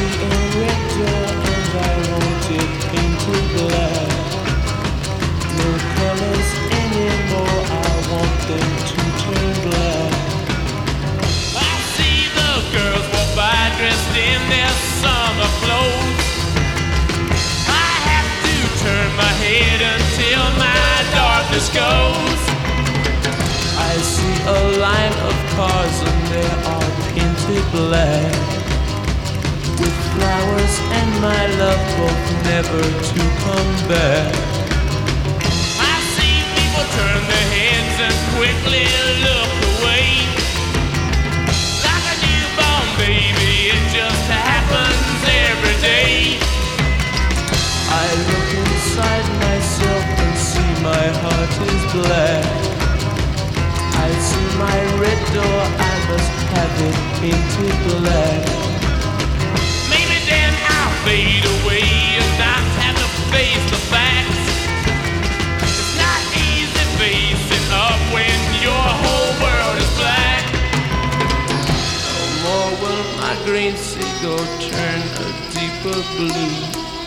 see a red door and I want it painted black. No colors anymore, I want them to turn black. I see the girls walk by dressed in their summer clothes. I have to turn my head until my darkness goes. I see a line of cars and they are painted black, with flowers and my love both never to come back. I see people turn their heads and quickly look away. Like a newborn baby, it just happens every day. I look inside myself and see my heart is black. I see my red door, I must have it painted black. Maybe then I'll fade away and not have to face the facts. It's not easy facing up when your whole world is black. No more will my green seagull turn a deeper blue.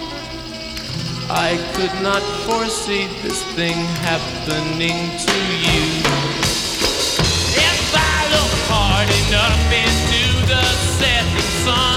I could not foresee this thing happening to you. If I look hard enough into the setting sun,